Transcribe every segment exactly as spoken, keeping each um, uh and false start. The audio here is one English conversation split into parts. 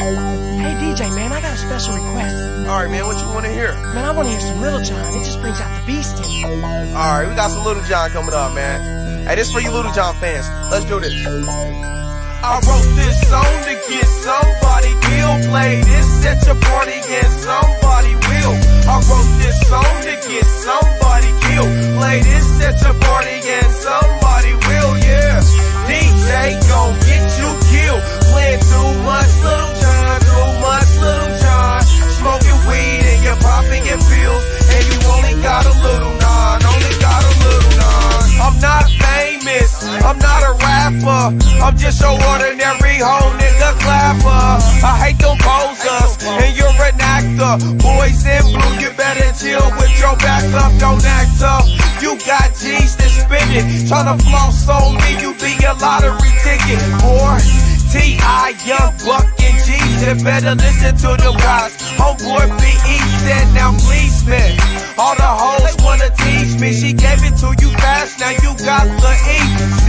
Hey D J, man, I got a special request. Alright, man, what you want to hear? Man, I want to hear some Little John. It just brings out the beast in me. Alright, we got some Little John coming up, man. Hey, this for you Little John fans. Let's do this. I wrote this song to get somebody killed. Play this at your party and somebody will. I wrote this song to get somebody killed. Play this at your party and somebody will, yeah. D J gon' get you killed. Playing too much Little John, too much Little John. Smoking weed and you're popping your pills. And you only got a little nine, only got a little nine. I'm not famous, I'm not a rapper. I'm just your ordinary hoe nigga clapper. I hate them posers, and you're an actor. Boys in blue, you better chill with your back up, don't act up. You got G's to spin it, tryna floss on me, you be a lottery ticket, boy. T I Young Buck and G's, you better listen to the guys. Homeboy B E said, now please man. All the hoes wanna teach me, she gave it to you fast, now you got the E C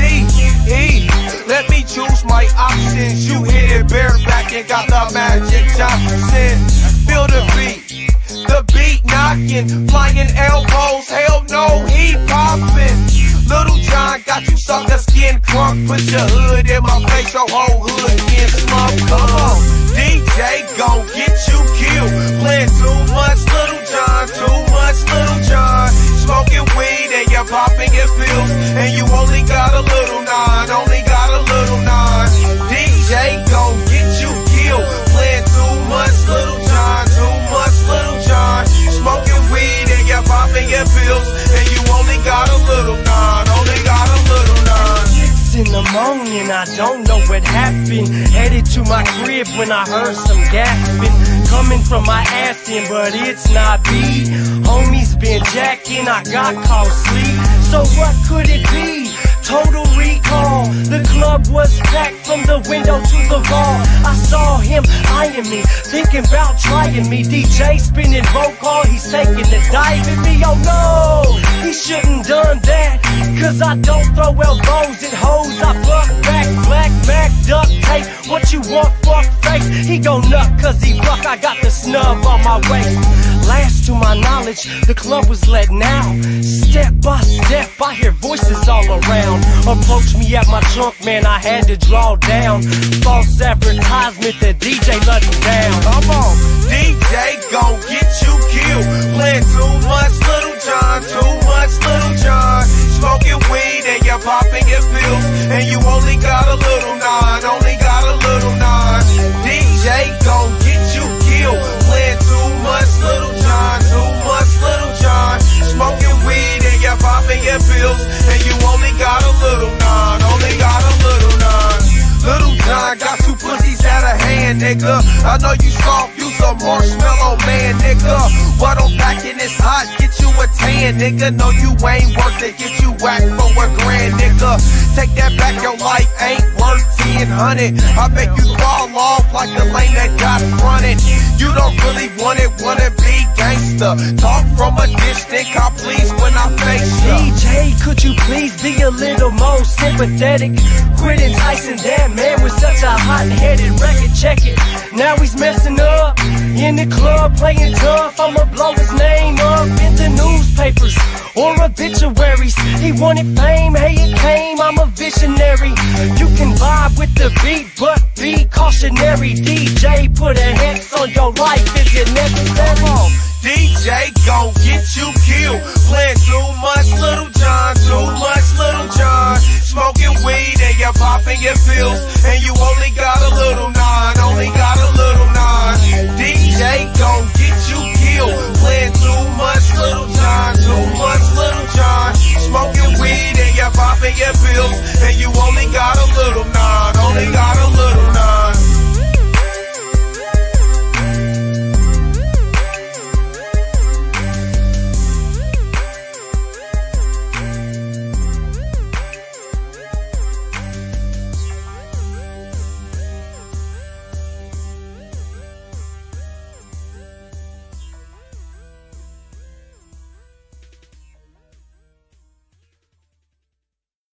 E. Let me choose my options, you hit it bareback and got the Magic Johnson. Feel the beat, the beat knocking, flying elbows, hell no, he poppin'. Little John got you sucker skin crunk, put your hood in my face, your whole hood get slumped. Come on, D J gon' get you killed. Playing too much Little John, too much Little John. Smoking weed and you're popping your pills, and you only got a little nine, only got a little nine. D J gon' get you killed. Playing too much Little John, too much Little John. Smoking weed and you're popping your pills, and you only got a little nine, only got a little nine. Six in the morning, I don't know what happened. Headed to my crib when I heard some gasping coming from my ass in, but it's not me. Homies been jacking, I got caught sleep. So what could it be? Total recall. The club was packed from the window to the wall. I saw him eyeing me, thinking about trying me. D J spinning roll call, he's taking a dive at me. Oh no, he shouldn't done that, cause I don't throw elbows at hoes. I buck back, black Mac, duct tape. What you want, fuck face? He gon' nut cause he buck, I got the snub on my waist. Last to my knowledge, the club was letting out. Step by step, I hear voices all around. Approach me at my trunk, man, I had to draw down. False advertisement that D J let him down. Come on, D J gon' get you killed. Playing too much Little John, too much Little John. Smoking weed and you're popping your pills, and you only got a little nine, only got a little nine. D J gon' get you killed. Playing too much Little John, too much Little John. Smoking weed and you're popping your pills, and you only got a little nine, only got a little nine. Little John got two pussies out of hand, nigga. I know you soft, you some marshmallow man, nigga. What I'm packing is hot, get you a tan, nigga. No, you ain't worth it, get you whacked for a grand, nigga. Take that back, your life ain't worth ten hundred. I make you fall off like the lane that got fronted. You don't really want it, wanna be gangster. Talk from a distance, call please when I face ya. D J, could you please be a little more sympathetic? Quit enticing that man with such a hot-headed record. Check it, now he's messing up in the club playing tough. I'ma blow his name up in the newspapers or obituaries. He wanted fame, hey it came, I'm a visionary. You can vibe with the beat, but be cautionary. D J, put a hex on your life, is it necessary? D J gon' get you killed. Playing too much Little John, too much Little John. Smoking weed and you're popping your pills, and you only